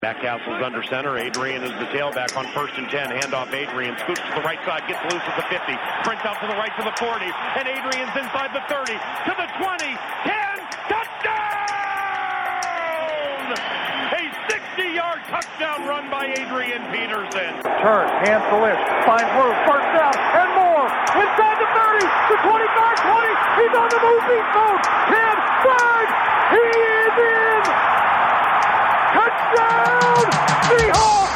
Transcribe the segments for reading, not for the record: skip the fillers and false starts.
Castle's under center. Adrian is the tailback on 1st and 10. Handoff Adrian. Scoops to the right side. Gets loose at the 50. Sprints out to the right to the 40. And Adrian's inside the 30. To the 20. 10. Touchdown! A 60-yard touchdown run by Adrian Peterson. Turn. Hands to Lynch. Finds room. First down. And more. Inside the 30. To 25. 20. He's on the move. He's moved. 10. 5. He is in. Touchdown! Seahawks!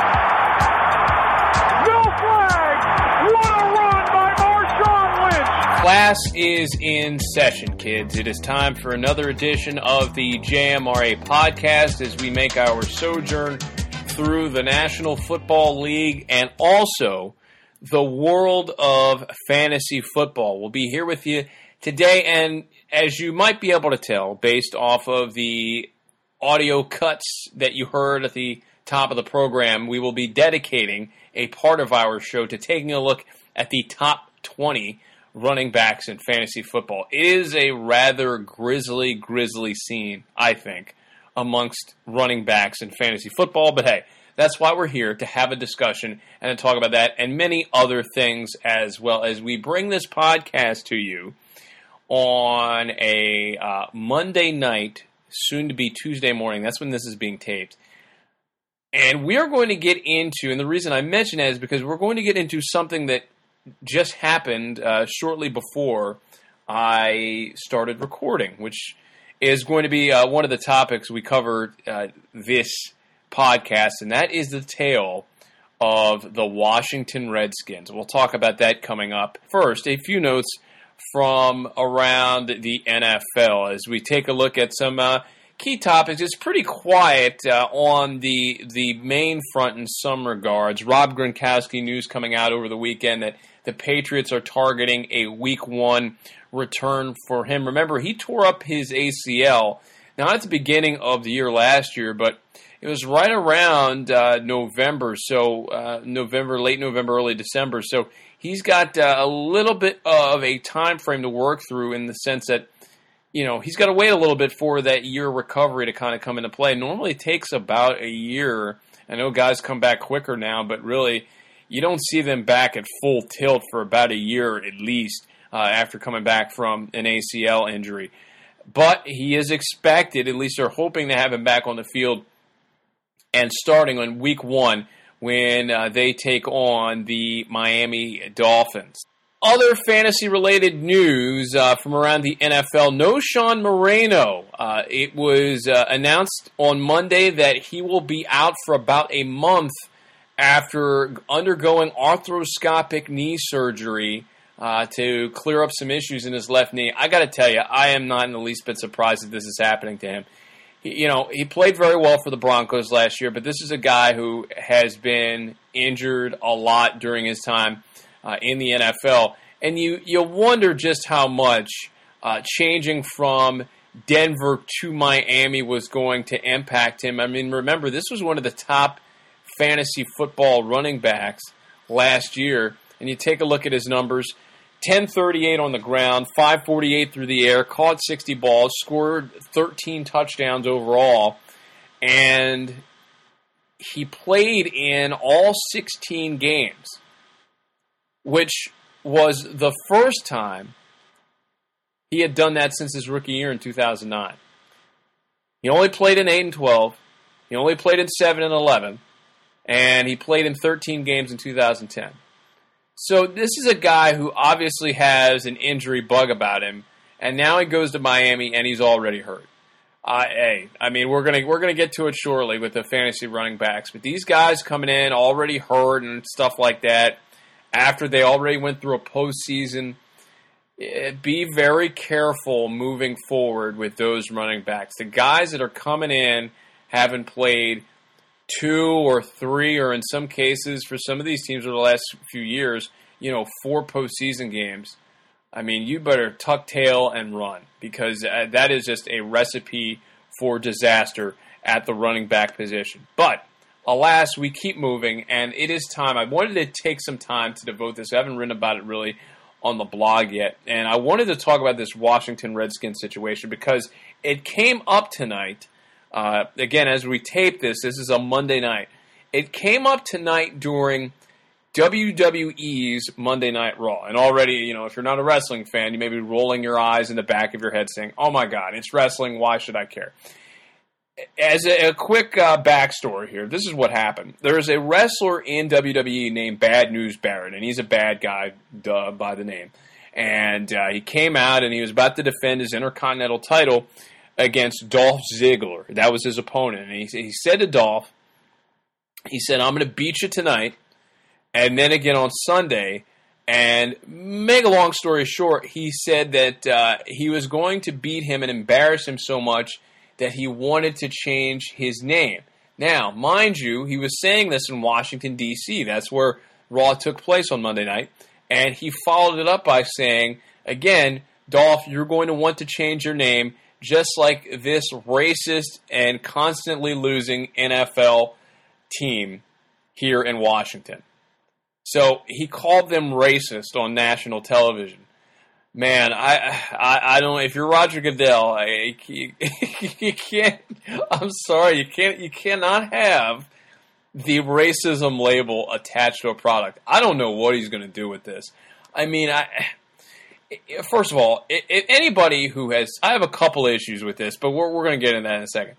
No flag! What a run by Marshawn Lynch! Class is in session, kids. It is time for another edition of the JMRA podcast as we make our sojourn through the National Football League and also the world of fantasy football. We'll be here with you today, and as you might be able to tell based off of the audio cuts that you heard at the top of the program, we will be dedicating a part of our show to taking a look at the top 20 running backs in fantasy football. It is a rather grisly scene, I think, amongst running backs in fantasy football. But hey, that's why we're here, to have a discussion and to talk about that and many other things, as well as we bring this podcast to you on a Monday night, soon to be Tuesday morning. That's when this is being taped. And we are going to get into, and the reason I mention that is because we're going to get into something that just happened shortly before I started recording, which is going to be one of the topics we covered this podcast, and that is the tale of the Washington Redskins. We'll talk about that coming up. First, a few notes from around the NFL as we take a look at some key topics. It's pretty quiet on the main front in some regards. Rob Gronkowski news coming out over the weekend that the Patriots are targeting a Week 1 return for him. Remember, he tore up his ACL, not at the beginning of the year last year, but it was right around November, late November, early December. So he's got a little bit of a time frame to work through, in the sense that, you know, he's got to wait a little bit for that year recovery to kind of come into play. Normally it takes about a year. I know guys come back quicker now, but really you don't see them back at full tilt for about a year at least after coming back from an ACL injury. But he is expected, at least they're hoping to have him back on the field and starting on Week 1 when they take on the Miami Dolphins. Other fantasy-related news from around the NFL. Knowshon Moreno. It was announced on Monday that he will be out for about a month after undergoing arthroscopic knee surgery to clear up some issues in his left knee. I got to tell you, I am not in the least bit surprised that this is happening to him. He played very well for the Broncos last year, but this is a guy who has been injured a lot during his time in the NFL. And you wonder just how much changing from Denver to Miami was going to impact him. I mean, remember, this was one of the top fantasy football running backs last year. And you take a look at his numbers. 1038 on the ground, 548 through the air, caught 60 balls, scored 13 touchdowns overall, and he played in all 16 games, which was the first time he had done that since his rookie year in 2009. He only played in 8 and 12, he only played in 7 and 11, and he played in 13 games in 2010. So this is a guy who obviously has an injury bug about him, and now he goes to Miami and he's already hurt. I mean, we're gonna get to it shortly with the fantasy running backs, but these guys coming in already hurt and stuff like that after they already went through a postseason. Be very careful moving forward with those running backs. The guys that are coming in haven't played 2 or 3, or in some cases, for some of these teams over the last few years, 4 postseason games. I mean, you better tuck tail and run, because that is just a recipe for disaster at the running back position. But alas, we keep moving, and it is time. I wanted to take some time to devote this. I haven't written about it really on the blog yet, and I wanted to talk about this Washington Redskins situation because it came up tonight Again, as we tape this is a Monday night. It came up tonight during WWE's Monday Night Raw. And already, if you're not a wrestling fan, you may be rolling your eyes in the back of your head saying, oh my God, it's wrestling, why should I care? As a quick backstory here, this is what happened. There's a wrestler in WWE named Bad News Barrett, and he's a bad guy, by the name. And he came out and he was about to defend his Intercontinental title against Dolph Ziggler. That was his opponent. And he said to Dolph, he said, I'm going to beat you tonight, and then again on Sunday. And make a long story short, he said that he was going to beat him and embarrass him so much that he wanted to change his name. Now, mind you, he was saying this in Washington, D.C. That's where Raw took place on Monday night. And he followed it up by saying, again, Dolph, you're going to want to change your name just like this racist and constantly losing NFL team here in Washington. So he called them racist on national television. Man, I don't. If you're Roger Goodell, you can't. I'm sorry, you cannot have the racism label attached to a product. I don't know what he's going to do with this. I mean, first of all, if anybody who has, I have a couple issues with this, but we're going to get into that in a second.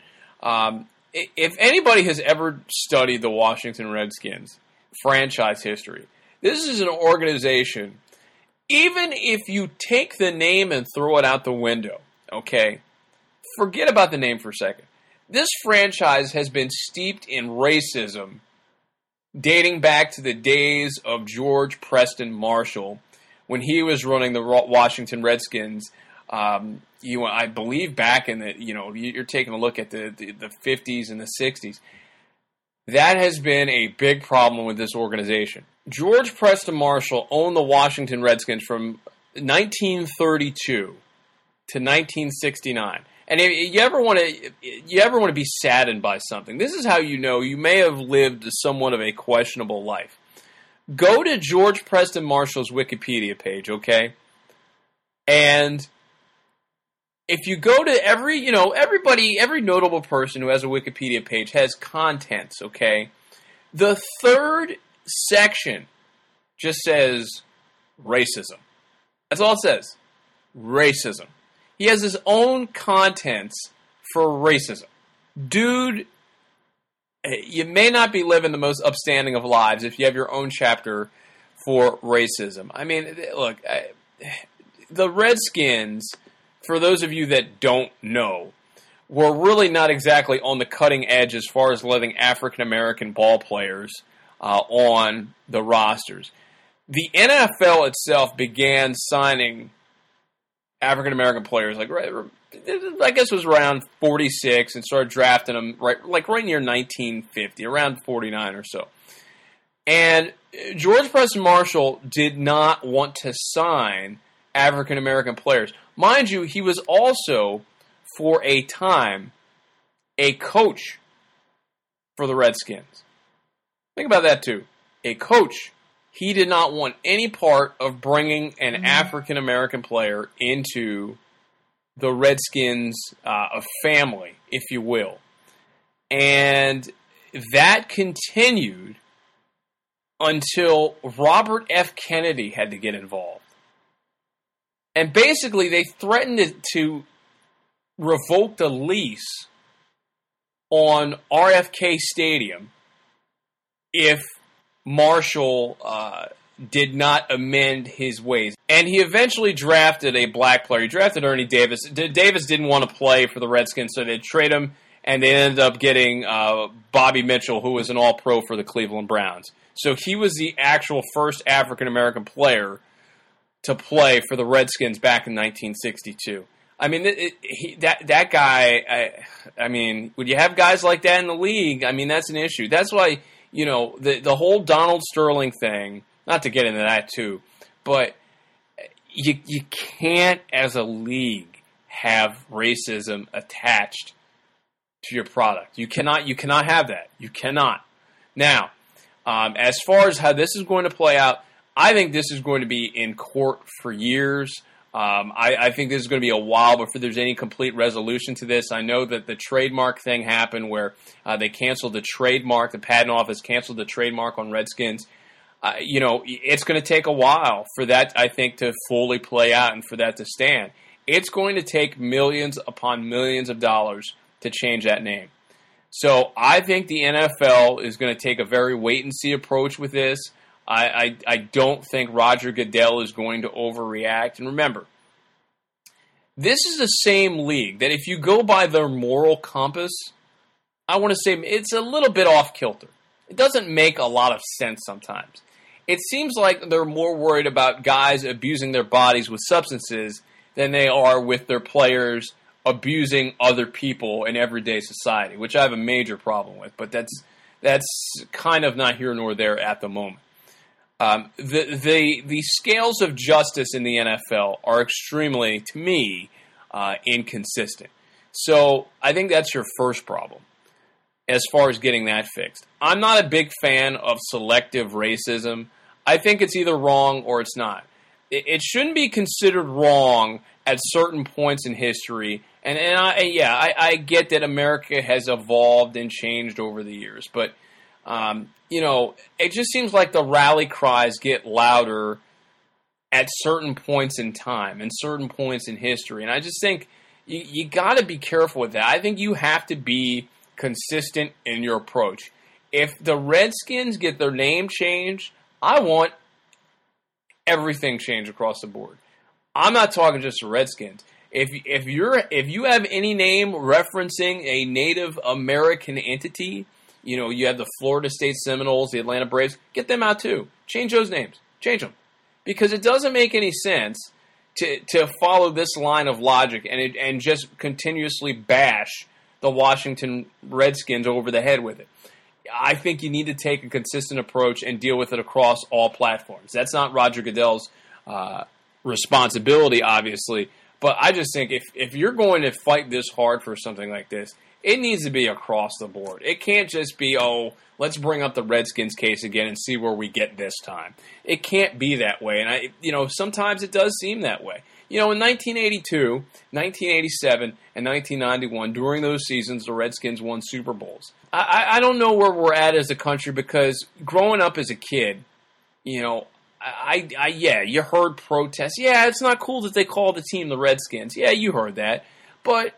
If anybody has ever studied the Washington Redskins franchise history, this is an organization. Even if you take the name and throw it out the window, okay, forget about the name for a second. This franchise has been steeped in racism dating back to the days of George Preston Marshall when he was running the Washington Redskins. I believe back in the, you're taking a look at the 50s and the 60s. That has been a big problem with this organization. George Preston Marshall owned the Washington Redskins from 1932 to 1969. And if you ever want to be saddened by something, this is how you know you may have lived somewhat of a questionable life. Go to George Preston Marshall's Wikipedia page, okay? And if you go to every notable person who has a Wikipedia page has contents, okay? The third section just says racism. That's all it says. Racism. He has his own contents for racism. Dude, you may not be living the most upstanding of lives if you have your own chapter for racism. I mean, look, the Redskins, for those of you that don't know, were really not exactly on the cutting edge as far as letting African-American ball players on the rosters. The NFL itself began signing African-American players, I guess it was around 46, and started drafting them right near 1950, around 49 or so. And George Preston Marshall did not want to sign African-American players. Mind you, he was also, for a time, a coach for the Redskins. Think about that, too. A coach. He did not want any part of bringing an African-American player into the Redskins family, if you will. And that continued until Robert F. Kennedy had to get involved. And basically, they threatened to revoke the lease on RFK Stadium if Marshall did not amend his ways. And he eventually drafted a black player. He drafted Ernie Davis. Davis didn't want to play for the Redskins, so they trade him, and they ended up getting Bobby Mitchell, who was an all-pro for the Cleveland Browns. So he was the actual first African-American player to play for the Redskins back in 1962. I mean, that guy, I mean, when you have guys like that in the league, I mean, that's an issue. That's why, the whole Donald Sterling thing, not to get into that too, but you can't, as a league, have racism attached to your product. You cannot have that. You cannot. Now, as far as how this is going to play out, I think this is going to be in court for years. I think this is going to be a while before there's any complete resolution to this. I know that the trademark thing happened where they canceled the trademark. The patent office canceled the trademark on Redskins. It's going to take a while for that, I think, to fully play out and for that to stand. It's going to take millions upon millions of dollars to change that name. So I think the NFL is going to take a very wait-and-see approach with this. I don't think Roger Goodell is going to overreact. And remember, this is the same league that if you go by their moral compass, I want to say it's a little bit off-kilter. It doesn't make a lot of sense sometimes. It seems like they're more worried about guys abusing their bodies with substances than they are with their players abusing other people in everyday society, which I have a major problem with. But that's kind of not here nor there at the moment. The scales of justice in the NFL are extremely, to me, inconsistent. So I think that's your first problem as far as getting that fixed. I'm not a big fan of selective racism. I think it's either wrong or it's not. It shouldn't be considered wrong at certain points in history. And I get that America has evolved and changed over the years, but it just seems like the rally cries get louder at certain points in time and certain points in history. And I just think you got to be careful with that. I think you have to be consistent in your approach. If the Redskins get their name changed, I want everything changed across the board. I'm not talking just the Redskins. If you have any name referencing a Native American entity, you have the Florida State Seminoles, the Atlanta Braves, get them out too. Change those names. Change them. Because it doesn't make any sense to follow this line of logic and just continuously bash the Washington Redskins over the head with it. I think you need to take a consistent approach and deal with it across all platforms. That's not Roger Goodell's responsibility, obviously, but I just think if you're going to fight this hard for something like this, it needs to be across the board. It can't just be, let's bring up the Redskins case again and see where we get this time. It can't be that way, and sometimes it does seem that way. In 1982, 1987, and 1991, during those seasons, the Redskins won Super Bowls. I don't know where we're at as a country because growing up as a kid, you heard protests. Yeah, it's not cool that they call the team the Redskins. Yeah, you heard that. But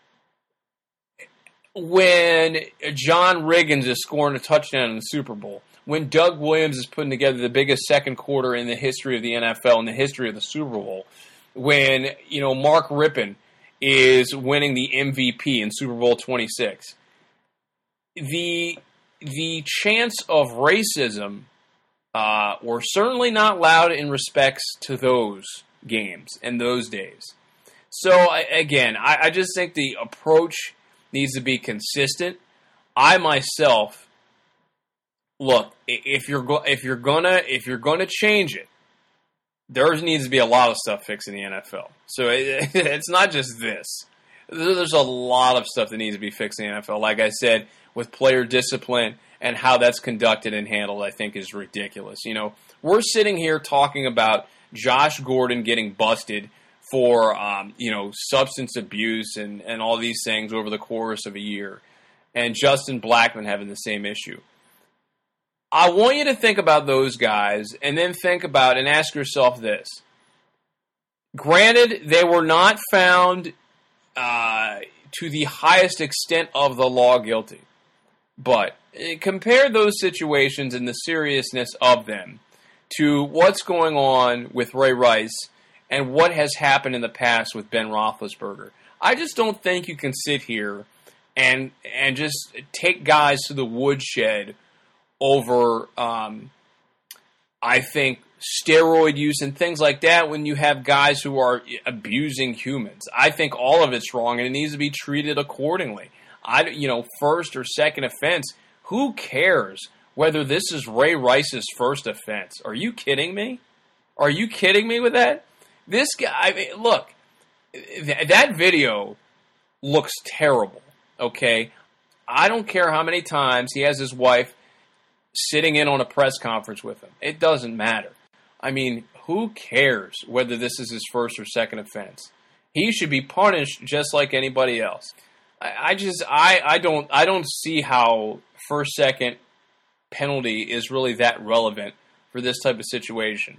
when John Riggins is scoring a touchdown in the Super Bowl, when Doug Williams is putting together the biggest second quarter in the history of the NFL, in the history of the Super Bowl, when Mark Rippon is winning the MVP in Super Bowl 26, the chants of racism were certainly not loud in respects to those games and those days. So I just think the approach needs to be consistent. I myself, look, if you're gonna change it, there needs to be a lot of stuff fixed in the NFL. So it's not just this. There's a lot of stuff that needs to be fixed in the NFL. Like I said, with player discipline and how that's conducted and handled, I think is ridiculous. We're sitting here talking about Josh Gordon getting busted for, substance abuse and all these things over the course of a year, and Justin Blackmon having the same issue. I want you to think about those guys and then think about and ask yourself this. Granted, they were not found to the highest extent of the law guilty, but compare those situations and the seriousness of them to what's going on with Ray Rice and what has happened in the past with Ben Roethlisberger. I just don't think you can sit here and just take guys to the woodshed over, I think, steroid use and things like that when you have guys who are abusing humans. I think all of it's wrong and it needs to be treated accordingly. First or second offense, who cares whether this is Ray Rice's first offense? Are you kidding me? Are you kidding me with that? This guy, look, that video looks terrible, okay? I don't care how many times he has his wife sitting in on a press conference with him. It doesn't matter. I mean, who cares whether this is his first or second offense? He should be punished just like anybody else. I don't see how first-second penalty is really that relevant for this type of situation.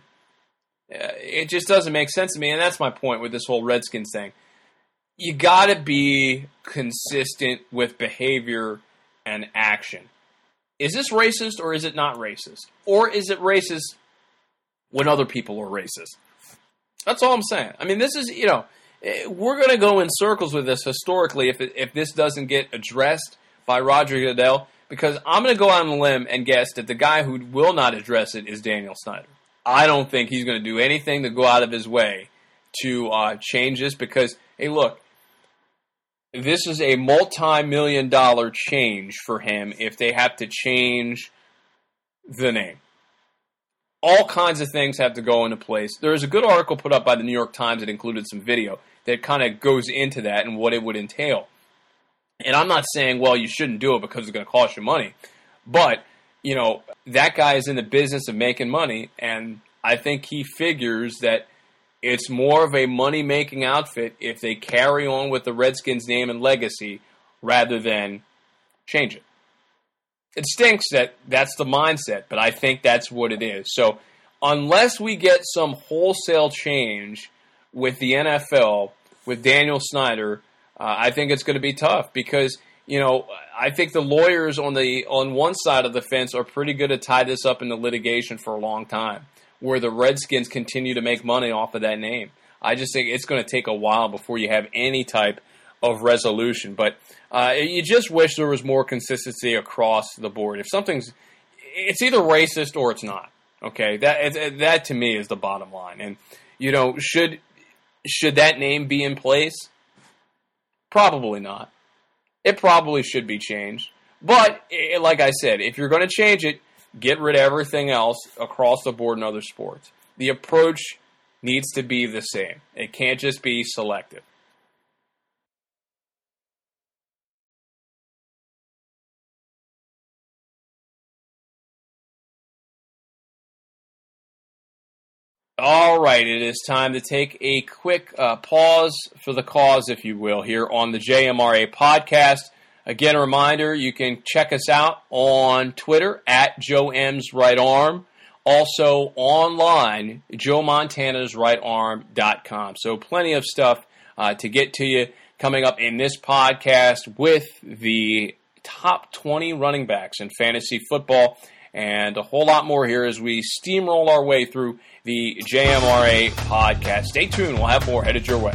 It just doesn't make sense to me, and that's my point with this whole Redskins thing. You got to be consistent with behavior and action. Is this racist or is it not racist? Or is it racist when other people are racist? That's all I'm saying. I mean, this is, we're going to go in circles with this historically if this doesn't get addressed by Roger Goodell, because I'm going to go out on a limb and guess that the guy who will not address it is Daniel Snyder. I don't think he's going to do anything to go out of his way to change this because, hey, look, this is a multi-million-dollar change for him if they have to change the name. All kinds of things have to go into place. There is a good article put up by the New York Times that included some video that kind of goes into that and what it would entail. And I'm not saying, well, you shouldn't do it because it's going to cost you money. But, that guy is in the business of making money, and I think he figures that it's more of a money-making outfit if they carry on with the Redskins name and legacy rather than change it. It stinks that that's the mindset, but I think that's what it is. So unless we get some wholesale change with the NFL, with Daniel Snyder, I think it's going to be tough because, I think the lawyers on one side of the fence are pretty good to tie this up into litigation for a long time, where the Redskins continue to make money off of that name. I just think it's going to take a while before you have any type of resolution. But you just wish there was more consistency across the board. If it's either racist or it's not. Okay, that to me is the bottom line. And should that name be in place? Probably not. It probably should be changed. But like I said, if you're going to change it, get rid of everything else across the board in other sports. The approach needs to be the same. It can't just be selective. All right, it is time to take a quick pause for the cause, if you will, here on the JMRA podcast. Again, a reminder, you can check us out on Twitter at Joe M's Right Arm. Also online, JoeMontana'sRightArm.com. So plenty of stuff to get to you coming up in this podcast with the top 20 running backs in fantasy football and a whole lot more here as we steamroll our way through the JMRA podcast. Stay tuned. We'll have more headed your way.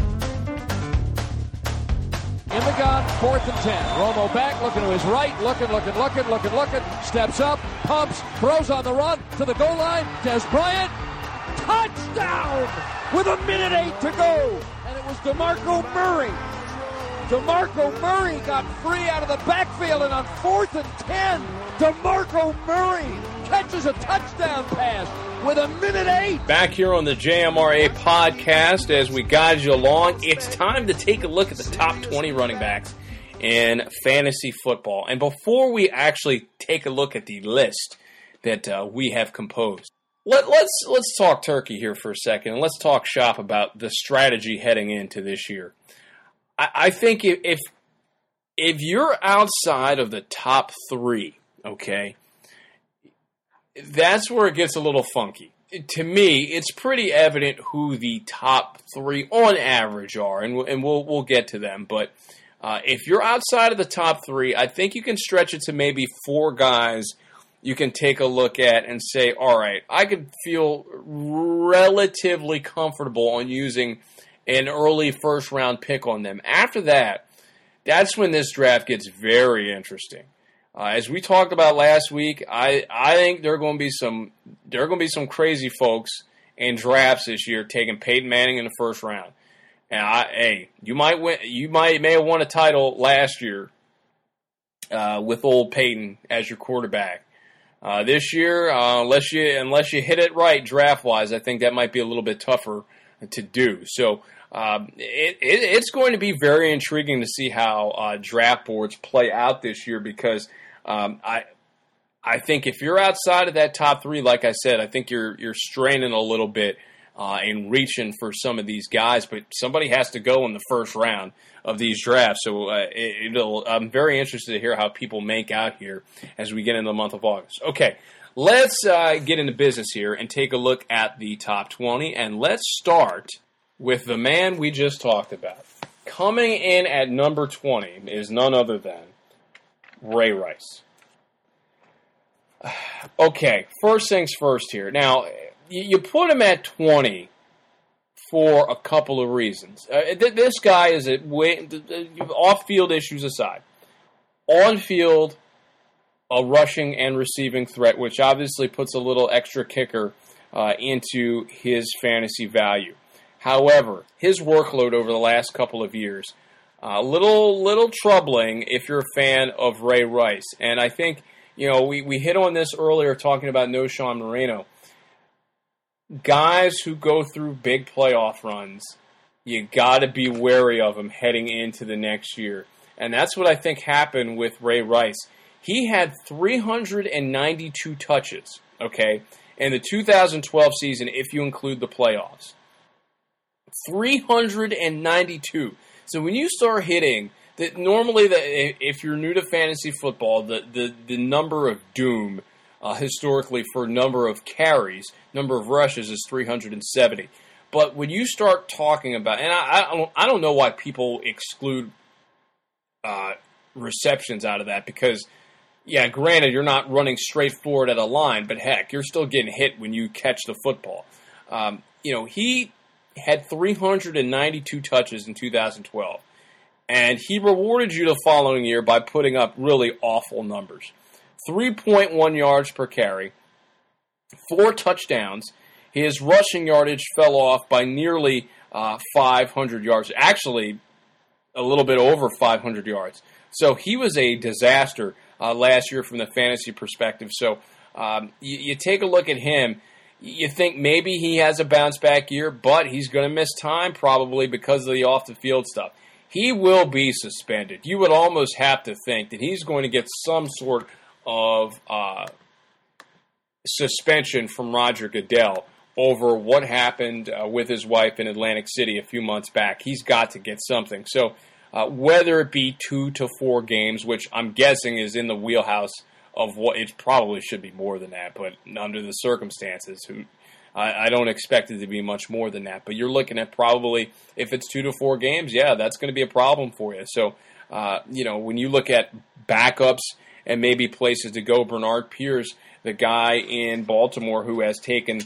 In the gun, 4th and 10. Romo back, looking to his right, looking. Steps up, pumps, throws on the run to the goal line. Des Bryant, touchdown with 1:08 to go. And it was DeMarco Murray. DeMarco Murray got free out of the backfield, and on 4th and 10, DeMarco Murray catches a touchdown pass with 1:08. Back here on the JMRA podcast as we guide you along, it's time to take a look at the top 20 running backs in fantasy football. And before we actually take a look at the list that we have composed, let's talk turkey here for a second, and let's talk shop about the strategy heading into this year. I think if you're outside of the top 3, okay, that's where it gets a little funky. To me, it's pretty evident who the top 3 on average are, and we'll get to them. But if you're outside of the top 3, I think you can stretch it to maybe 4 guys you can take a look at and say, all right, I could feel relatively comfortable on using an early first-round pick on them. After that, that's when this draft gets very interesting. As we talked about last week, I think there are going to be some crazy folks in drafts this year taking Peyton Manning in the first round. And you may have won a title last year with old Peyton as your quarterback. This year, unless you hit it right draft wise, I think that might be a little bit tougher to do. So it's going to be very intriguing to see how draft boards play out this year because I think if you're outside of that top 3, like I said, I think you're straining a little bit and reaching for some of these guys, but somebody has to go in the first round of these drafts. So I'm very interested to hear how people make out here as we get into the month of August. Okay, let's get into business here and take a look at the top 20, and let's start with the man we just talked about. Coming in at number 20 is none other than Ray Rice. Okay, first things first here. Now, you put him at 20 for a couple of reasons. This guy is off-field issues aside. On-field, a rushing and receiving threat, which obviously puts a little extra kicker into his fantasy value. However, his workload over the last couple of years, a little troubling if you're a fan of Ray Rice. And I think, we hit on this earlier talking about Knowshon Moreno. Guys who go through big playoff runs, you got to be wary of them heading into the next year. And that's what I think happened with Ray Rice. He had 392 touches, okay, in the 2012 season if you include the playoffs. 392. So when you start hitting, that normally if you're new to fantasy football, the number of doom historically for number of carries, number of rushes is 370. But when you start talking about, and I don't know why people exclude receptions out of that, because, yeah, granted, you're not running straight forward at a line, but heck, you're still getting hit when you catch the football. He had 392 touches in 2012, and he rewarded you the following year by putting up really awful numbers. 3.1 yards per carry, 4 touchdowns. His rushing yardage fell off by nearly 500 yards. Actually, a little bit over 500 yards. So he was a disaster last year from the fantasy perspective. So you take a look at him. You think maybe he has a bounce-back year, but he's going to miss time probably because of the off-the-field stuff. He will be suspended. You would almost have to think that he's going to get some sort of suspension from Roger Goodell over what happened with his wife in Atlantic City a few months back. He's got to get something. So whether it be 2 to 4 games, which I'm guessing is in the wheelhouse of what it probably should be more than that, but under the circumstances, I don't expect it to be much more than that. But you're looking at probably, if it's 2 to 4 games, yeah, that's going to be a problem for you. So, when you look at backups and maybe places to go, Bernard Pierce, the guy in Baltimore who has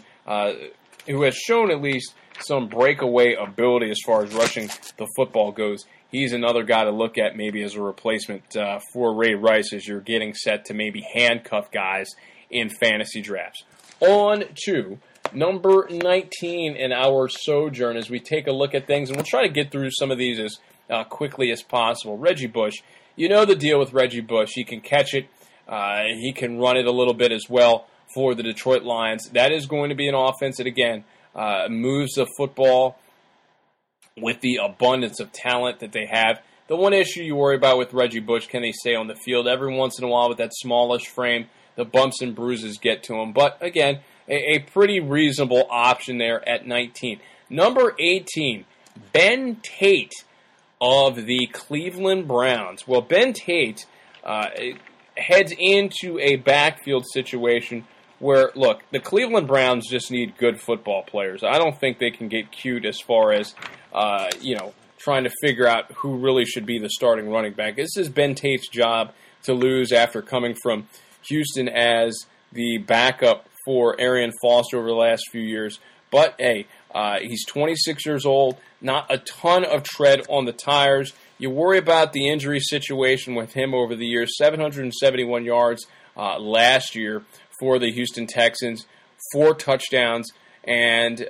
shown at least some breakaway ability as far as rushing the football goes. He's another guy to look at maybe as a replacement for Ray Rice as you're getting set to maybe handcuff guys in fantasy drafts. On to number 19 in our sojourn as we take a look at things, and we'll try to get through some of these as quickly as possible. Reggie Bush. You know the deal with Reggie Bush. He can catch it. He can run it a little bit as well for the Detroit Lions. That is going to be an offense that, again, moves the football with the abundance of talent that they have. The one issue you worry about with Reggie Bush, can they stay on the field? Every once in a while with that smallish frame, the bumps and bruises get to him. But, again, a pretty reasonable option there at 19. Number 18, Ben Tate of the Cleveland Browns. Well, Ben Tate heads into a backfield situation where, look, the Cleveland Browns just need good football players. I don't think they can get cute as far as, trying to figure out who really should be the starting running back. This is Ben Tate's job to lose after coming from Houston as the backup for Arian Foster over the last few years. But, hey, he's 26 years old, not a ton of tread on the tires. You worry about the injury situation with him over the years. 771 yards last year for the Houston Texans, 4 touchdowns. And,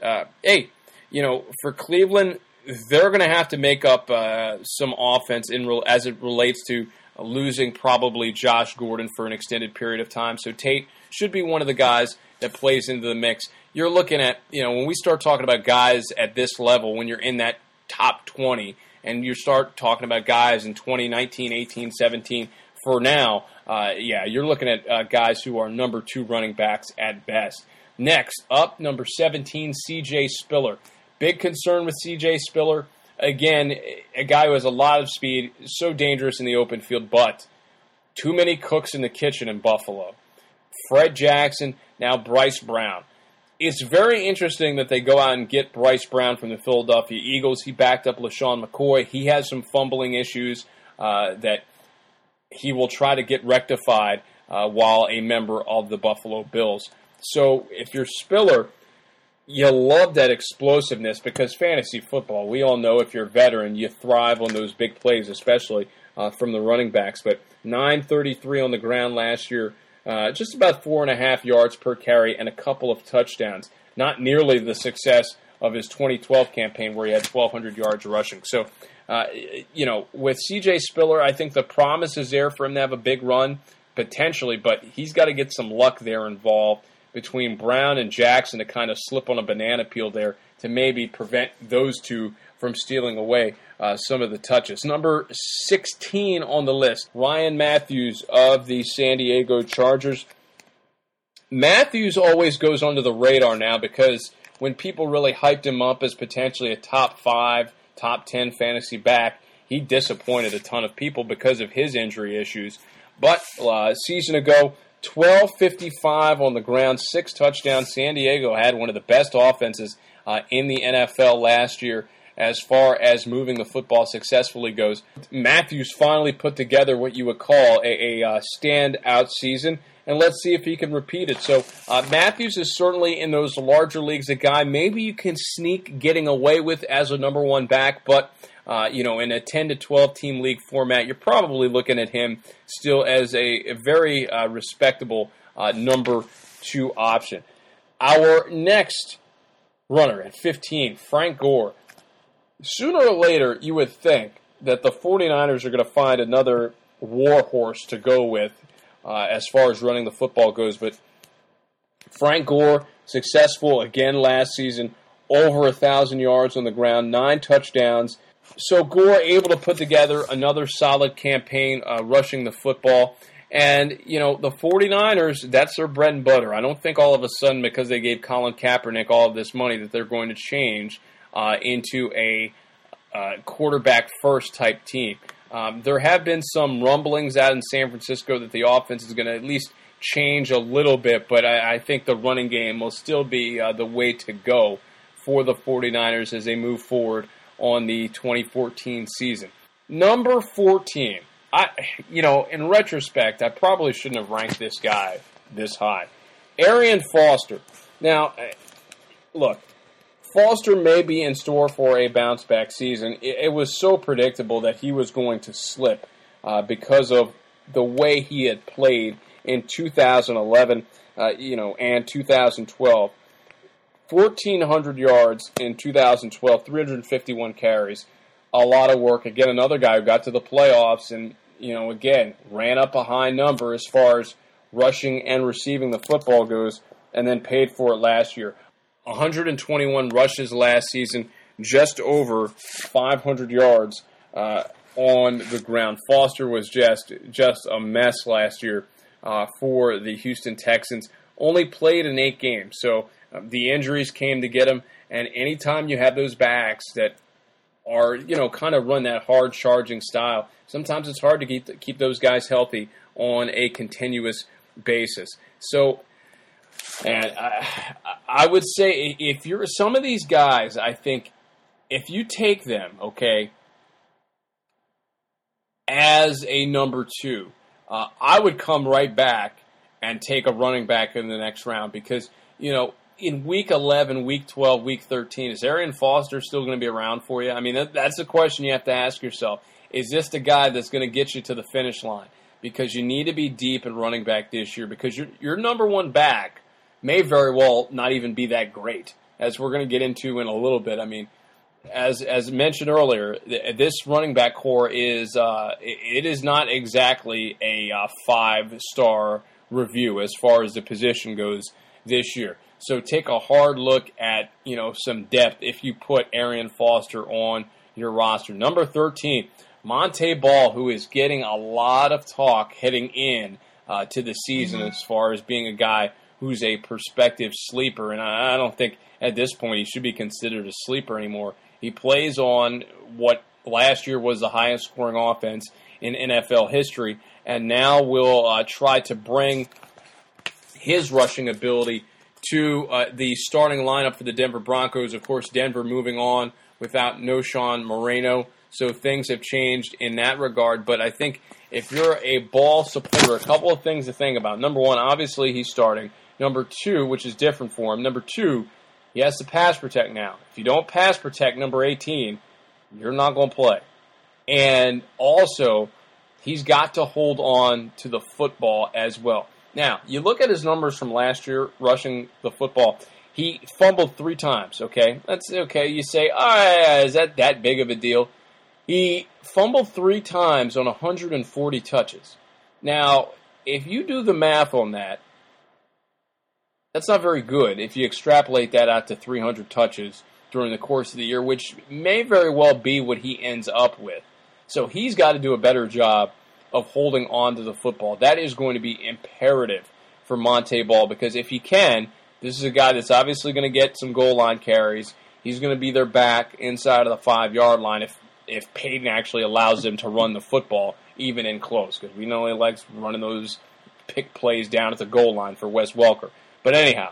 for Cleveland, they're going to have to make up some offense as it relates to losing probably Josh Gordon for an extended period of time. So Tate should be one of the guys that plays into the mix. You're looking at, when we start talking about guys at this level, when you're in that top 20, and you start talking about guys in 2019, 18, 17, for now, you're looking at guys who are number 2 running backs at best. Next up, number 17, C.J. Spiller. Big concern with C.J. Spiller. Again, a guy who has a lot of speed, so dangerous in the open field, but too many cooks in the kitchen in Buffalo. Fred Jackson, now Bryce Brown. It's very interesting that they go out and get Bryce Brown from the Philadelphia Eagles. He backed up LaShawn McCoy. He has some fumbling issues that he will try to get rectified while a member of the Buffalo Bills. So if you're Spiller, you love that explosiveness because fantasy football, we all know if you're a veteran, you thrive on those big plays, especially from the running backs. But 933 on the ground last year, just about 4.5 yards per carry and a couple of touchdowns. Not nearly the success of his 2012 campaign where he had 1,200 yards rushing. So, with C.J. Spiller, I think the promise is there for him to have a big run, potentially, but he's got to get some luck there involved between Brown and Jackson to kind of slip on a banana peel there to maybe prevent those two from stealing away some of the touches. Number 16 on the list, Ryan Matthews of the San Diego Chargers. Matthews always goes under the radar now because when people really hyped him up as potentially a top 5, top 10 fantasy back, he disappointed a ton of people because of his injury issues. But a season ago, 1255 on the ground, 6 touchdowns. San Diego had one of the best offenses in the NFL last year as far as moving the football successfully goes. Matthews finally put together what you would call a standout season, and let's see if he can repeat it. So Matthews is certainly in those larger leagues a guy maybe you can sneak getting away with as a number one back, but in a 10 to 12 team league format, you're probably looking at him still as a very respectable number 2 option. Our next runner at 15, Frank Gore. Sooner or later, you would think that the 49ers are going to find another war horse to go with as far as running the football goes, but Frank Gore, successful again last season, over 1,000 yards on the ground, 9 touchdowns. So Gore able to put together another solid campaign rushing the football. And, the 49ers, that's their bread and butter. I don't think all of a sudden because they gave Colin Kaepernick all of this money that they're going to change into a quarterback-first type team. There have been some rumblings out in San Francisco that the offense is going to at least change a little bit, but I think the running game will still be the way to go for the 49ers as they move forward on the 2014 season. Number 14. In retrospect, I probably shouldn't have ranked this guy this high. Arian Foster. Now, look, Foster may be in store for a bounce-back season. It was so predictable that he was going to slip because of the way he had played in 2011, and 2012. 1,400 yards in 2012, 351 carries. A lot of work. Again, another guy who got to the playoffs and, again, ran up a high number as far as rushing and receiving the football goes, and then paid for it last year. 121 rushes last season, just over 500 yards on the ground. Foster was just a mess last year for the Houston Texans. Only played in 8 games, so the injuries came to get him. And anytime you have those backs that are, kind of run that hard charging style, sometimes it's hard to keep those guys healthy on a continuous basis. So, and I would say if you're some of these guys, I think if you take them, okay, as a number 2, I would come right back and take a running back in the next round because, in Week 11, Week 12, Week 13, is Arian Foster still going to be around for you? I mean, that's the question you have to ask yourself. Is this the guy that's going to get you to the finish line? Because you need to be deep in running back this year because your number 1 back may very well not even be that great, as we're going to get into in a little bit. I mean, as mentioned earlier, this running back core is it is not exactly a 5-star review as far as the position goes this year. So take a hard look at some depth if you put Arian Foster on your roster. Number 13, Montee Ball, who is getting a lot of talk heading in to the season as far as being a guy who's a prospective sleeper, and I don't think at this point he should be considered a sleeper anymore. He plays on what last year was the highest scoring offense in NFL history, and now will try to bring his rushing ability to the starting lineup for the Denver Broncos. Of course, Denver moving on without Knowshon Moreno, so things have changed in that regard. But I think if you're a Ball supporter, a couple of things to think about. Number one, obviously he's starting. Number two, which is different for him, number two, he has to pass protect now. If you don't pass protect number 18, you're not going to play. And also, he's got to hold on to the football as well. Now, you look at his numbers from last year rushing the football. He fumbled 3 times, okay? That's okay. You say, is that big of a deal? He fumbled 3 times on 140 touches. Now, if you do the math on that, that's not very good if you extrapolate that out to 300 touches during the course of the year, which may very well be what he ends up with. So he's got to do a better job of holding on to the football. That is going to be imperative for Montee Ball, because if he can, this is a guy that's obviously going to get some goal line carries. He's going to be their back inside of the 5-yard line if Peyton actually allows him to run the football, even in close, because we know he likes running those pick plays down at the goal line for Wes Welker. But anyhow,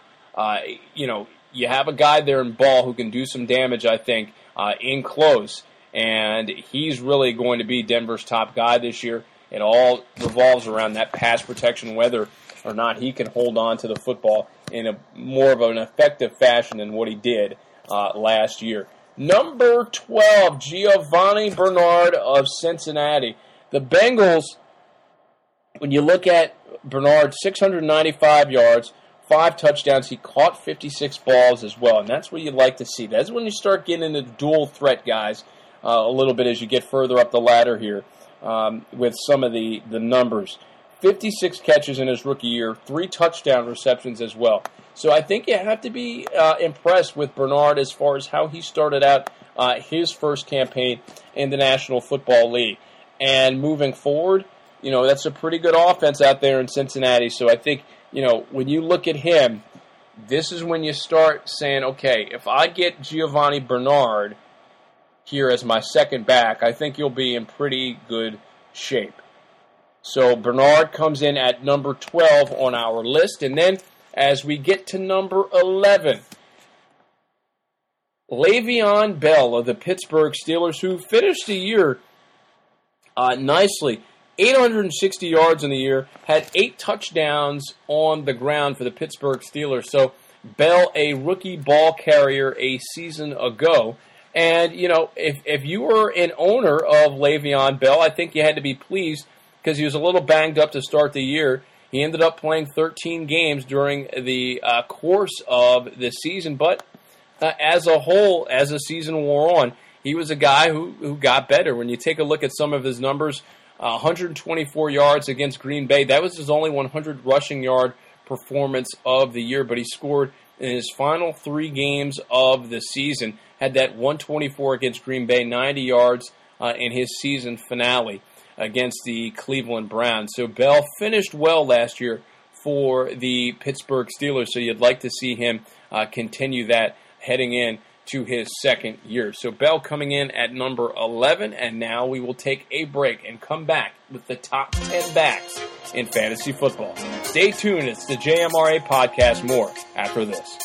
you have a guy there in Ball who can do some damage, I think, in close, and he's really going to be Denver's top guy this year. It all revolves around that pass protection, whether or not he can hold on to the football in a more of an effective fashion than what he did last year. Number 12, Giovanni Bernard of Cincinnati. The Bengals, when you look at Bernard, 695 yards, 5 touchdowns. He caught 56 balls as well, and that's what you'd like to see. That's when you start getting into dual threat guys a little bit as you get further up the ladder here with some of the numbers. 56 catches in his rookie year, 3 touchdown receptions as well. So I think you have to be impressed with Bernard as far as how he started out his first campaign in the National Football League. And moving forward, that's a pretty good offense out there in Cincinnati. So I think, when you look at him, this is when you start saying, okay, if I get Giovanni Bernard here as my second back, I think you'll be in pretty good shape. So Bernard comes in at number 12 on our list. And then as we get to number 11, Le'Veon Bell of the Pittsburgh Steelers, who finished the year nicely. 860 yards in the year, had 8 touchdowns on the ground for the Pittsburgh Steelers. So Bell, a rookie ball carrier a season ago. And, if you were an owner of Le'Veon Bell, I think you had to be pleased because he was a little banged up to start the year. He ended up playing 13 games during the course of the season. But as a whole, as the season wore on, he was a guy who got better. When you take a look at some of his numbers, 124 yards against Green Bay. That was his only 100 rushing yard performance of the year, but he scored in his final 3 games of the season. Had that 124 against Green Bay, 90 yards in his season finale against the Cleveland Browns. So Bell finished well last year for the Pittsburgh Steelers, so you'd like to see him continue that heading in to his second year. So Bell coming in at number 11, and now we will take a break and come back with the top 10 backs in fantasy football. Stay tuned. It's the JMRA Podcast. More after this.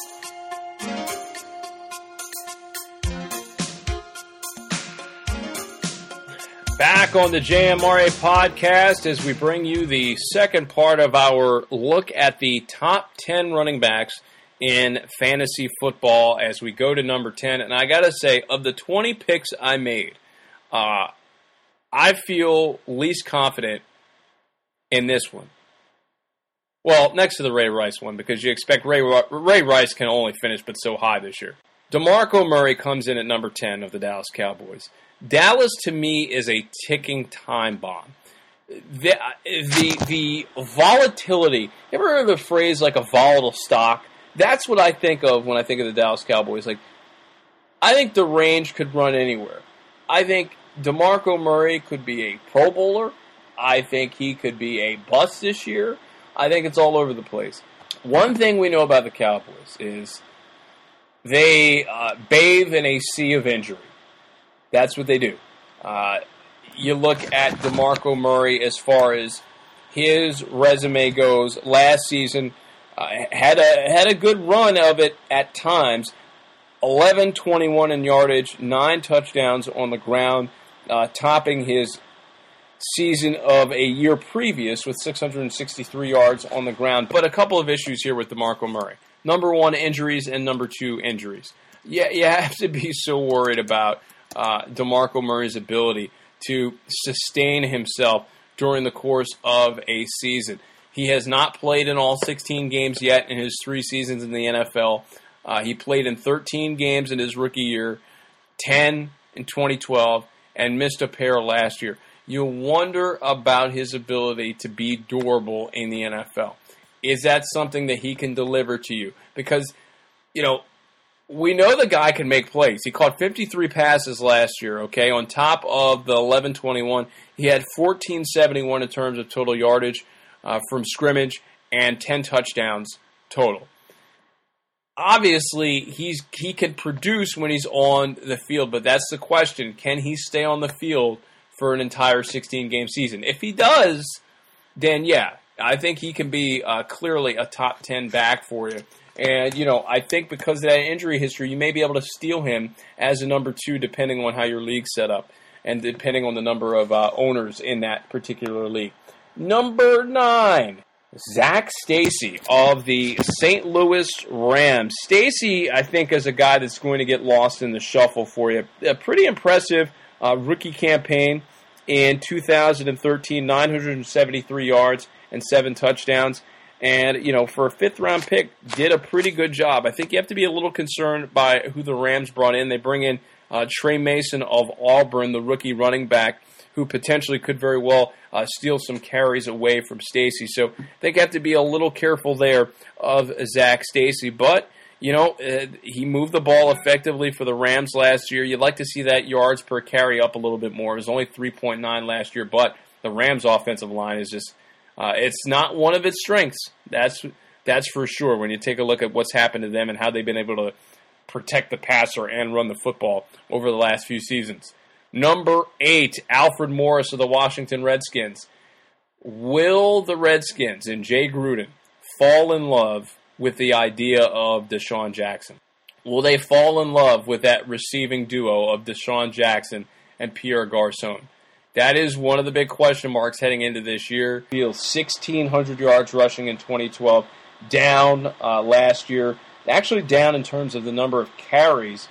Back on the JMRA Podcast as we bring you the second part of our look at the top 10 running backs in fantasy football as we go to number 10. And I got to say, of the 20 picks I made, I feel least confident in this one. Well, next to the Ray Rice one, because you expect Ray Rice can only finish but so high this year. DeMarco Murray comes in at number 10 of the Dallas Cowboys. Dallas, to me, is a ticking time bomb. The volatility, you ever heard of the phrase like a volatile stock? That's what I think of when I think of the Dallas Cowboys. Like, I think the range could run anywhere. I think DeMarco Murray could be a Pro Bowler. I think he could be a bust this year. I think it's all over the place. One thing we know about the Cowboys is they bathe in a sea of injury. That's what they do. You look at DeMarco Murray as far as his resume goes. Last season, had a good run of it at times. 11-21 in yardage, 9 touchdowns on the ground, topping his season of a year previous with 663 yards on the ground. But a couple of issues here with DeMarco Murray. Number 1, injuries, and number 2, injuries. Yeah, you have to be so worried about DeMarco Murray's ability to sustain himself during the course of a season. He has not played in all 16 games yet in his 3 seasons in the NFL. He played in 13 games in his rookie year, 10 in 2012, and missed a pair last year. You wonder about his ability to be durable in the NFL. Is that something that he can deliver to you? Because, we know the guy can make plays. He caught 53 passes last year, okay? On top of the 11-21, he had 1471 in terms of total yardage from scrimmage and 10 touchdowns total. Obviously, he can produce when he's on the field, but that's the question. Can he stay on the field for an entire 16-game season? If he does, then yeah, I think he can be clearly a top 10 back for you. And, I think because of that injury history, you may be able to steal him as a number 2 depending on how your league's set up and depending on the number of owners in that particular league. Number 9, Zach Stacy of the St. Louis Rams. Stacy, I think, is a guy that's going to get lost in the shuffle for you. A pretty impressive rookie campaign in 2013, 973 yards and 7 touchdowns. And, for a 5th-round pick, did a pretty good job. I think you have to be a little concerned by who the Rams brought in. They bring in Trey Mason of Auburn, the rookie running back, who potentially could very well steal some carries away from Stacy. So I think you have to be a little careful there of Zach Stacy. But, he moved the ball effectively for the Rams last year. You'd like to see that yards per carry up a little bit more. It was only 3.9 last year, but the Rams' offensive line is just it's not one of its strengths. That's for sure when you take a look at what's happened to them and how they've been able to protect the passer and run the football over the last few seasons. Number 8, Alfred Morris of the Washington Redskins. Will the Redskins and Jay Gruden fall in love with the idea of Deshaun Jackson? Will they fall in love with that receiving duo of Deshaun Jackson and Pierre Garçon? That is one of the big question marks heading into this year. 1,600 yards rushing in 2012, down last year. Actually down in terms of the number of carries.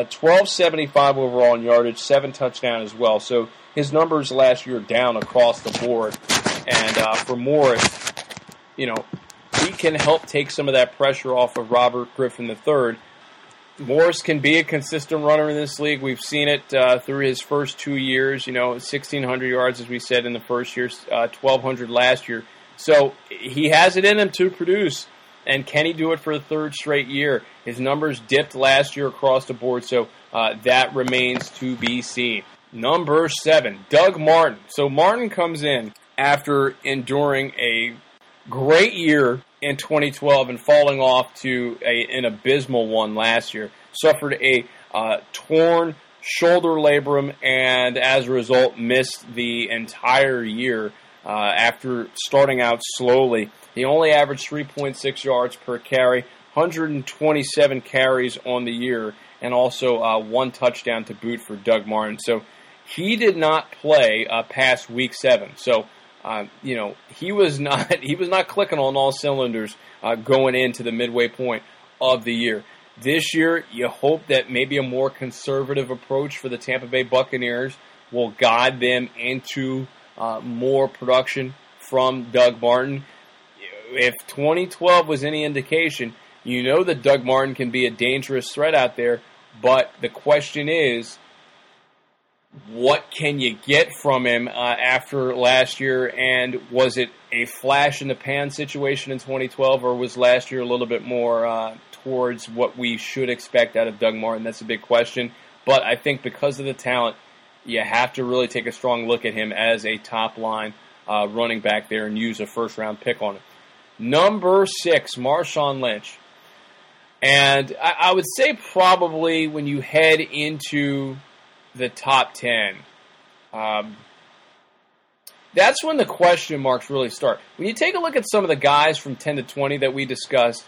1,275 overall in yardage, 7 touchdowns as well. So his numbers last year down across the board. And for Morris, he can help take some of that pressure off of Robert Griffin III. Morris can be a consistent runner in this league. We've seen it through his first 2 years, 1,600 yards, as we said, in the first year, 1,200 last year. So he has it in him to produce. And can he do it for a 3rd straight year? His numbers dipped last year across the board, so that remains to be seen. Number 7, Doug Martin. So Martin comes in after enduring a great year in 2012 and falling off to an abysmal one last year. Suffered a torn shoulder labrum and as a result missed the entire year after starting out slowly. He only averaged 3.6 yards per carry, 127 carries on the year, and also 1 touchdown to boot for Doug Martin. So he did not play past week 7. So he was not clicking on all cylinders going into the midway point of the year. This year, you hope that maybe a more conservative approach for the Tampa Bay Buccaneers will guide them into more production from Doug Martin. If 2012 was any indication, that Doug Martin can be a dangerous threat out there, but the question is, what can you get from him after last year, and was it a flash-in-the-pan situation in 2012, or was last year a little bit more towards what we should expect out of Doug Martin? That's a big question, but I think because of the talent, you have to really take a strong look at him as a top-line running back there and use a first-round pick on him. Number 6, Marshawn Lynch. And I would say probably when you head into the top 10, that's when the question marks really start. When you take a look at some of the guys from 10 to 20 that we discussed,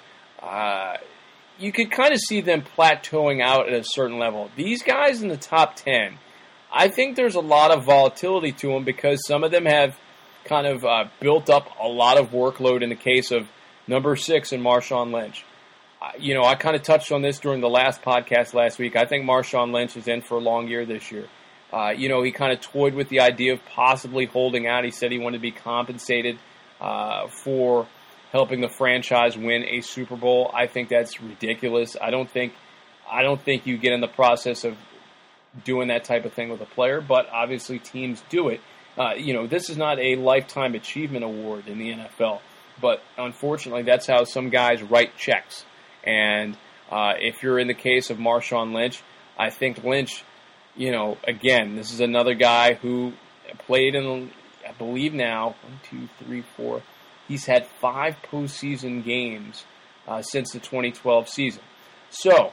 you could kind of see them plateauing out at a certain level. These guys in the top 10, I think there's a lot of volatility to them because some of them have kind of built up a lot of workload in the case of number 6 and Marshawn Lynch. I kind of touched on this during the last podcast last week. I think Marshawn Lynch is in for a long year this year. He kind of toyed with the idea of possibly holding out. He said he wanted to be compensated for helping the franchise win a Super Bowl. I think that's ridiculous. I don't think you get in the process of doing that type of thing with a player, but obviously teams do it. This is not a lifetime achievement award in the NFL, but unfortunately that's how some guys write checks. And if you're in the case of Marshawn Lynch, I think Lynch, again, this is another guy who played in, I believe now, 1, 2, 3, 4. He's had 5 postseason games since the 2012 season. So,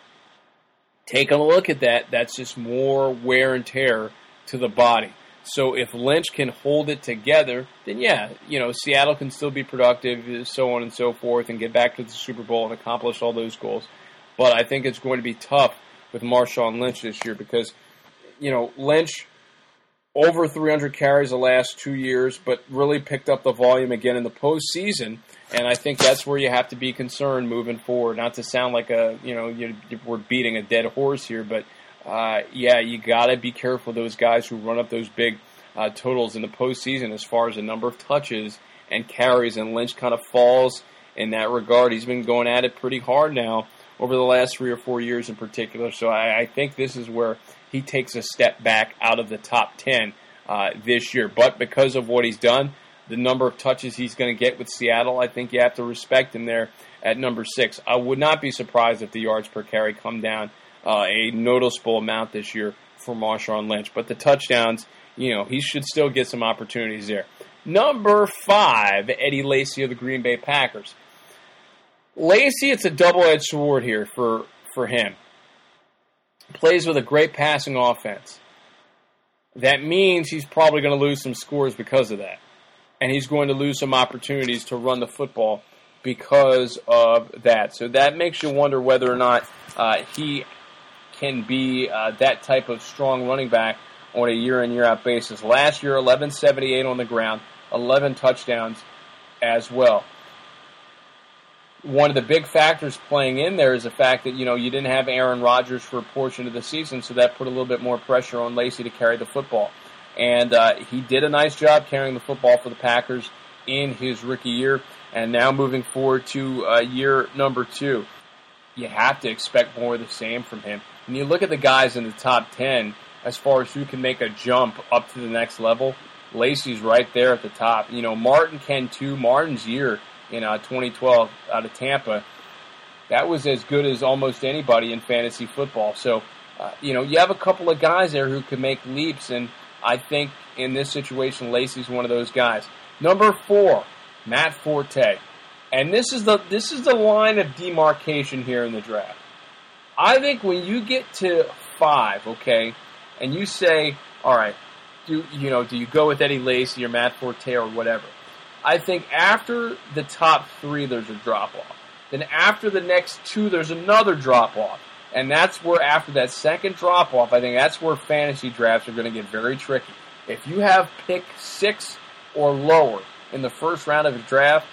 take a look at that. That's just more wear and tear to the body. So if Lynch can hold it together, then yeah, Seattle can still be productive, so on and so forth, and get back to the Super Bowl and accomplish all those goals. But I think it's going to be tough with Marshawn Lynch this year because, Lynch over 300 carries the last 2 years, but really picked up the volume again in the postseason. And I think that's where you have to be concerned moving forward. Not to sound like we're beating a dead horse here, but you got to be careful of those guys who run up those big totals in the postseason as far as the number of touches and carries. And Lynch kind of falls in that regard. He's been going at it pretty hard now over the last 3 or 4 years in particular. So I think this is where he takes a step back out of the top 10 this year. But because of what he's done, the number of touches he's going to get with Seattle, I think you have to respect him there at number 6. I would not be surprised if the yards per carry come down a noticeable amount this year for Marshawn Lynch. But the touchdowns, he should still get some opportunities there. Number 5, Eddie Lacy of the Green Bay Packers. Lacy, it's a double-edged sword here for him. Plays with a great passing offense. That means he's probably going to lose some scores because of that. And he's going to lose some opportunities to run the football because of that. So that makes you wonder whether or not he can be that type of strong running back on a year-in, year-out basis. Last year, 1178 on the ground, 11 touchdowns as well. One of the big factors playing in there is the fact that, you didn't have Aaron Rodgers for a portion of the season, so that put a little bit more pressure on Lacy to carry the football. And he did a nice job carrying the football for the Packers in his rookie year. And now moving forward to year number 2, you have to expect more of the same from him. When you look at the guys in the top 10, as far as who can make a jump up to the next level, Lacy's right there at the top. Martin can too. Martin's year in 2012 out of Tampa, that was as good as almost anybody in fantasy football. So, you have a couple of guys there who can make leaps, and I think in this situation, Lacy's one of those guys. Number 4, Matt Forte. And this is the line of demarcation here in the draft. I think when you get to 5, okay, and you say, all right, do you go with Eddie Lacy or Matt Forte or whatever? I think after the top 3, there's a drop-off. Then after the next 2, there's another drop-off. And that's where, after that second drop-off, I think that's where fantasy drafts are going to get very tricky. If you have pick 6 or lower in the first round of a draft,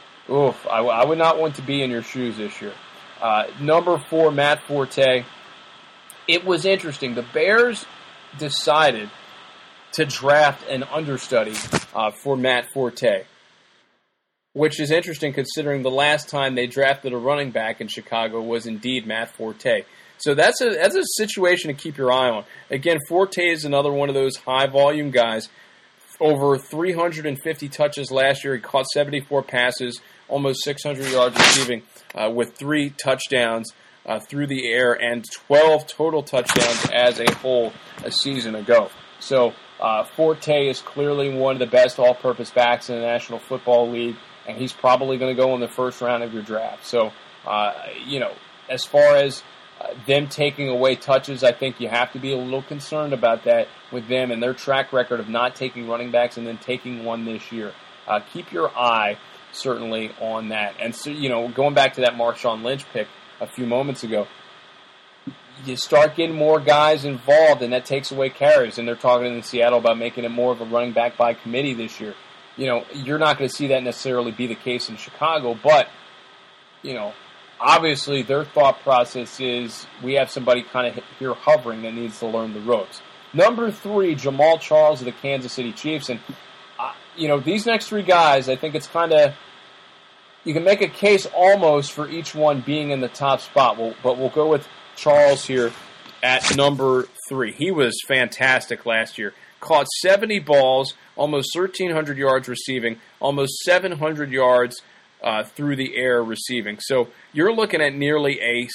I would not want to be in your shoes this year. Number 4, Matt Forte. It was interesting. The Bears decided to draft an understudy for Matt Forte, which is interesting considering the last time they drafted a running back in Chicago was indeed Matt Forte. So that's a situation to keep your eye on. Again, Forte is another one of those high-volume guys. Over 350 touches last year. He caught 74 passes, almost 600 yards receiving, with 3 touchdowns through the air and 12 total touchdowns as a whole a season ago. So Forte is clearly one of the best all-purpose backs in the National Football League. and he's probably going to go in the first round of your draft. So, as far as them taking away touches, I think you have to be a little concerned about that with them and their track record of not taking running backs and then taking one this year. Keep your eye certainly on that. And so, going back to that Marshawn Lynch pick a few moments ago, you start getting more guys involved, and that takes away carries. And they're talking in Seattle about making it more of a running back by committee this year. You're not going to see that necessarily be the case in Chicago, but, obviously their thought process is we have somebody kind of here hovering that needs to learn the ropes. Number 3, Jamaal Charles of the Kansas City Chiefs. And, these next 3 guys, I think it's kind of, you can make a case almost for each one being in the top spot. But we'll go with Charles here at number 3. He was fantastic last year. Caught 70 balls, almost 1,300 yards receiving, almost 700 yards through the air receiving. So you're looking at nearly a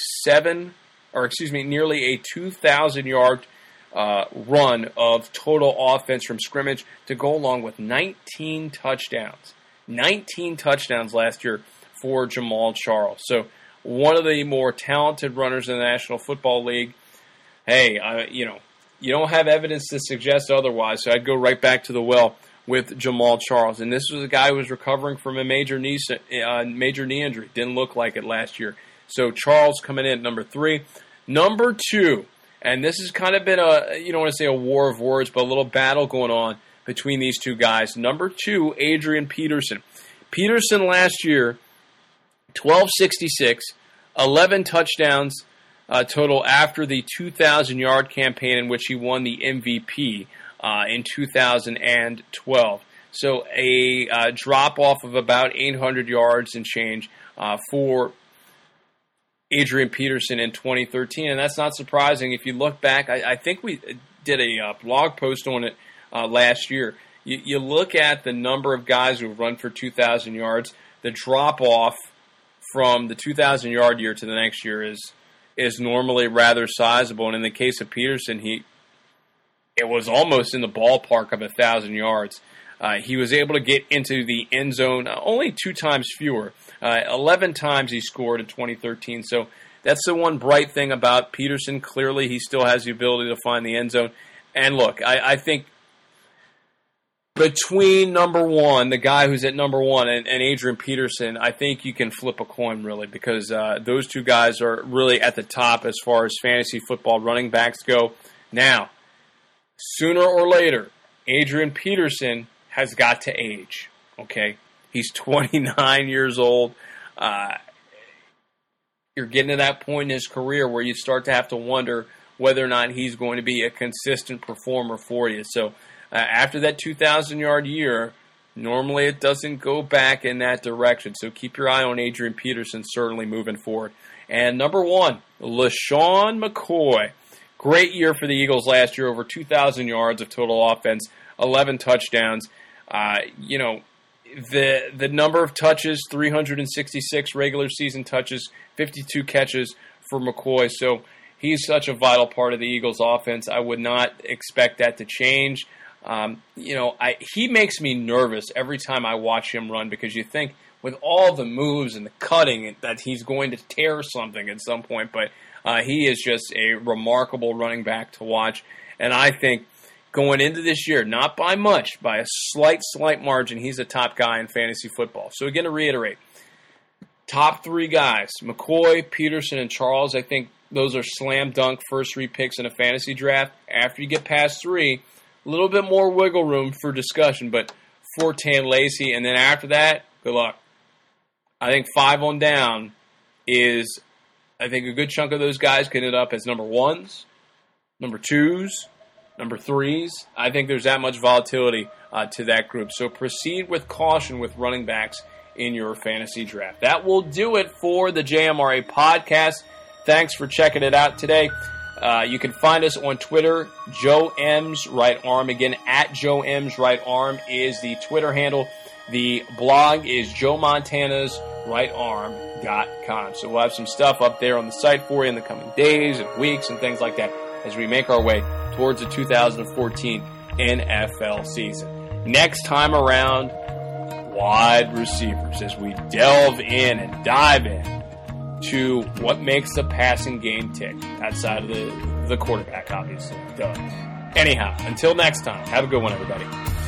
2,000-yard run of total offense from scrimmage to go along with 19 touchdowns. 19 touchdowns last year for Jamaal Charles. So one of the more talented runners in the National Football League. Hey, you don't have evidence to suggest otherwise, so I'd go right back to the well with Jamaal Charles. And this was a guy who was recovering from a major knee injury. Didn't look like it last year. So Charles coming in at number 3. Number 2, and this has kind of been you don't want to say a war of words, but a little battle going on between these two guys. Number 2, Adrian Peterson. Peterson last year, 1,266, 11 touchdowns total after the 2,000-yard campaign in which he won the MVP in 2012. So a drop-off of about 800 yards and change for Adrian Peterson in 2013, and that's not surprising. If you look back, I think we did a blog post on it last year. You look at the number of guys who have run for 2,000 yards, the drop-off from the 2,000-yard year to the next year is normally rather sizable. And in the case of Peterson, it was almost in the ballpark of 1,000 yards. He was able to get into the end zone only 2 times fewer. 11 times he scored in 2013. So that's the one bright thing about Peterson. Clearly, he still has the ability to find the end zone. And look, I think between number 1, the guy who's at number 1, and Adrian Peterson, I think you can flip a coin, really, because those two guys are really at the top as far as fantasy football running backs go. Now, sooner or later, Adrian Peterson has got to age, okay? He's 29 years old. You're getting to that point in his career where you start to have to wonder whether or not he's going to be a consistent performer for you. So after that 2,000-yard year, normally it doesn't go back in that direction. So keep your eye on Adrian Peterson certainly moving forward. And number 1, LeSean McCoy. Great year for the Eagles last year, over 2,000 yards of total offense, 11 touchdowns. The number of touches, 366 regular season touches, 52 catches for McCoy. So he's such a vital part of the Eagles offense. I would not expect that to change. He makes me nervous every time I watch him run because you think with all the moves and the cutting that he's going to tear something at some point. But he is just a remarkable running back to watch. And I think going into this year, not by much, by a slight margin, he's a top guy in fantasy football. So again, to reiterate, top 3 guys, McCoy, Peterson, and Charles, I think those are slam dunk first 3 picks in a fantasy draft. After you get past 3, a little bit more wiggle room for discussion, but Forte and Lacey, and then after that, good luck. I think 5 on down is, I think a good chunk of those guys can end up as number 1s, number 2s, number 3s. I think there's that much volatility to that group. So proceed with caution with running backs in your fantasy draft. That will do it for the JMRA podcast. Thanks for checking it out today. You can find us on Twitter, Joe M's Right Arm. Again, at Joe M's Right Arm is the Twitter handle. The blog is JoeMontana'sRightArm.com. So we'll have some stuff up there on the site for you in the coming days and weeks and things like that as we make our way towards the 2014 NFL season. Next time around, wide receivers as we delve in and dive in to what makes the passing game tick outside of the quarterback, obviously. Anyhow, until next time, have a good one, everybody.